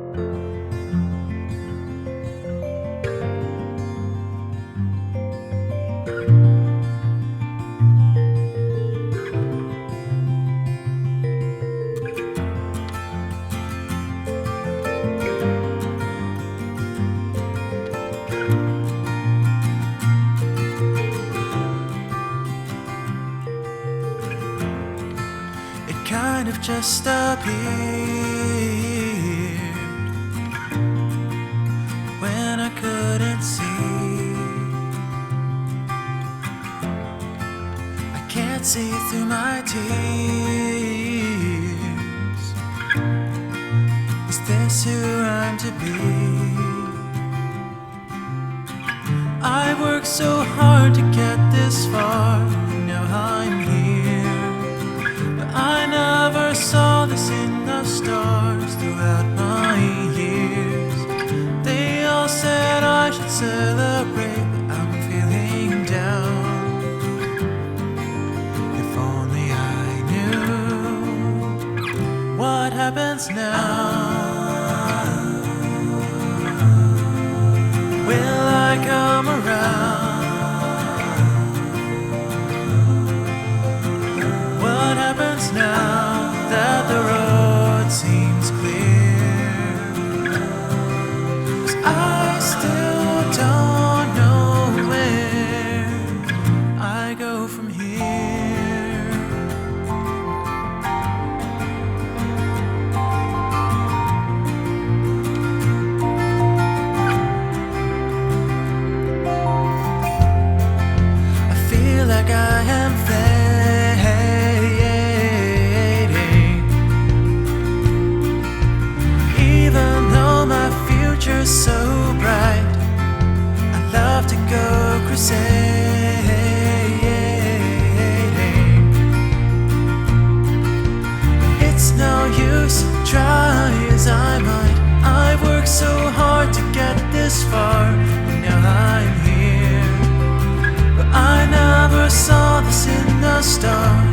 Kind of just appeared when I couldn't see. I can't see through my tears. Is this who I'm to be? I worked so hard to get this far, and now I'm here. I never saw this in the stars throughout my years. They all said I should celebrate, but I'm feeling down. If only I knew what happens now. Will I come around? What happens now that the road seems clear? 'Cause I still don't know where I go from here. I feel like I am so bright. I'd love to go crusading. It's no use, try as I might. I worked so hard to get this far, and now I'm here. But I never saw this in the stars.